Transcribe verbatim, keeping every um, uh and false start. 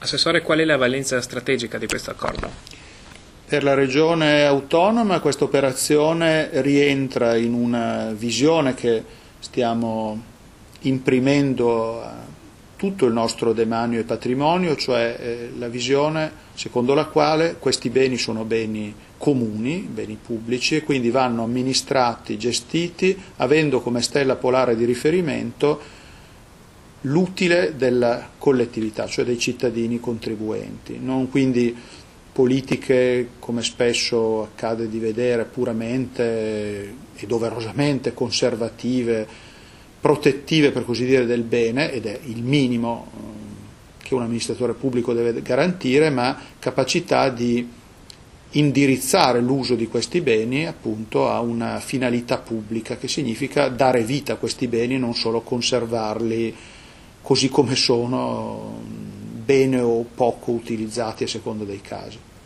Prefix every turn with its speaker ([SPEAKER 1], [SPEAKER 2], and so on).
[SPEAKER 1] Assessore, qual è la valenza strategica di questo accordo?
[SPEAKER 2] Per la Regione Autonoma questa operazione rientra in una visione che stiamo imprimendo a tutto il nostro demanio e patrimonio, cioè eh, la visione secondo la quale questi beni sono beni comuni, beni pubblici, e quindi vanno amministrati, gestiti, avendo come stella polare di riferimento l'utile della collettività, cioè dei cittadini contribuenti, non quindi politiche, come spesso accade di vedere, puramente e doverosamente conservative, protettive per così dire del bene, ed è il minimo che un amministratore pubblico deve garantire, ma capacità di indirizzare l'uso di questi beni appunto a una finalità pubblica, che significa dare vita a questi beni, non solo conservarli così come sono, bene o poco utilizzati a seconda dei casi.